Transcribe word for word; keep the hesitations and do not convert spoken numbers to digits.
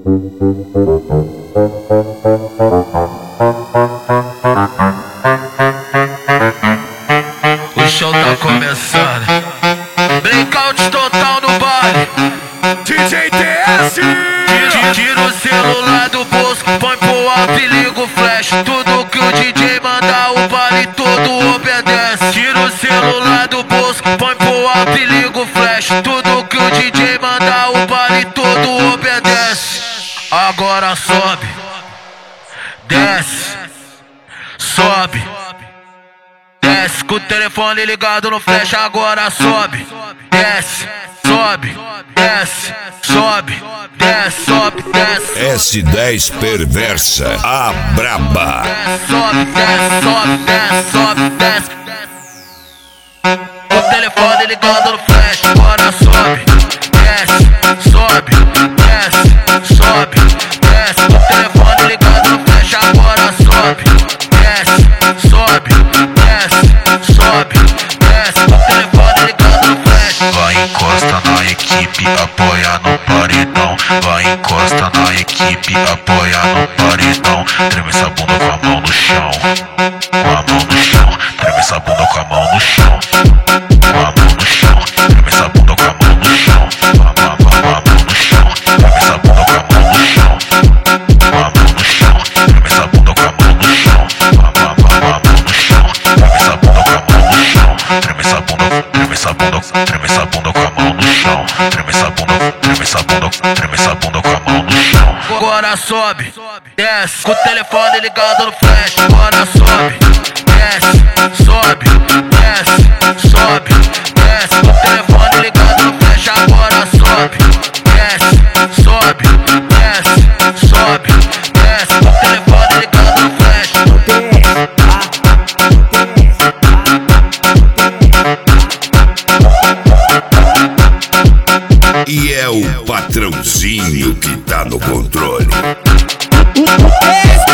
O show tá começando. Blackout total no baile. D J T S. Tira, tira o celular do bolso, põe pro alto e liga o flash. Tudo que o D J mandar, o baile todo obedece. Tira o celular do bolso, põe pro alto e liga o flash. Tudo que o D J mandar, o baile todo obedece. Agora sobe, desce, sobe, desce com o telefone ligado no flash. Agora sobe, desce, sobe, desce, sobe, desce, sobe, desce. S dez Perversa, a braba. Desce, sobe, desce, sobe, desce, sobe, desce. Com o telefone ligado no flash. Agora sobe, desce, sobe, desce, sobe, desce. Com o telefone ligado no flash. Agora sobe, desce, sobe, desce, sobe, desce. Com o telefone ligado no flash. Vai, encosta na equipe, apoia no paredão. Vai, encosta na equipe, apoia no paredão. Treme essa bunda com a mão no chão, com a mão no chão. Treme essa bunda com a mão no chão, com a mão no chão. Treme essa bunda com a mão no chão, com a mão, com a mão no chão. Treme essa bunda com a mão no chão, com a mão no chão. Treme essa bunda com a mão no chão, com a mão, com a mão no chão. Treme essa bunda com a mão no chão. Treme essa bunda, treme essa bunda, treme essa bunda com a mão no chão. Treme essa bunda, treme essa bunda, treme essa bunda com a mão no chão. Agora sobe, desce, com o telefone ligado no flash. Agora sobe, desce, sobe, desce, sobe, desce, com o telefone ligado no flash. Agora sobe, desce, sobe, desce, sobe, desce, com o telefone ligado no flash. E é o patrãozinho que tá no controle.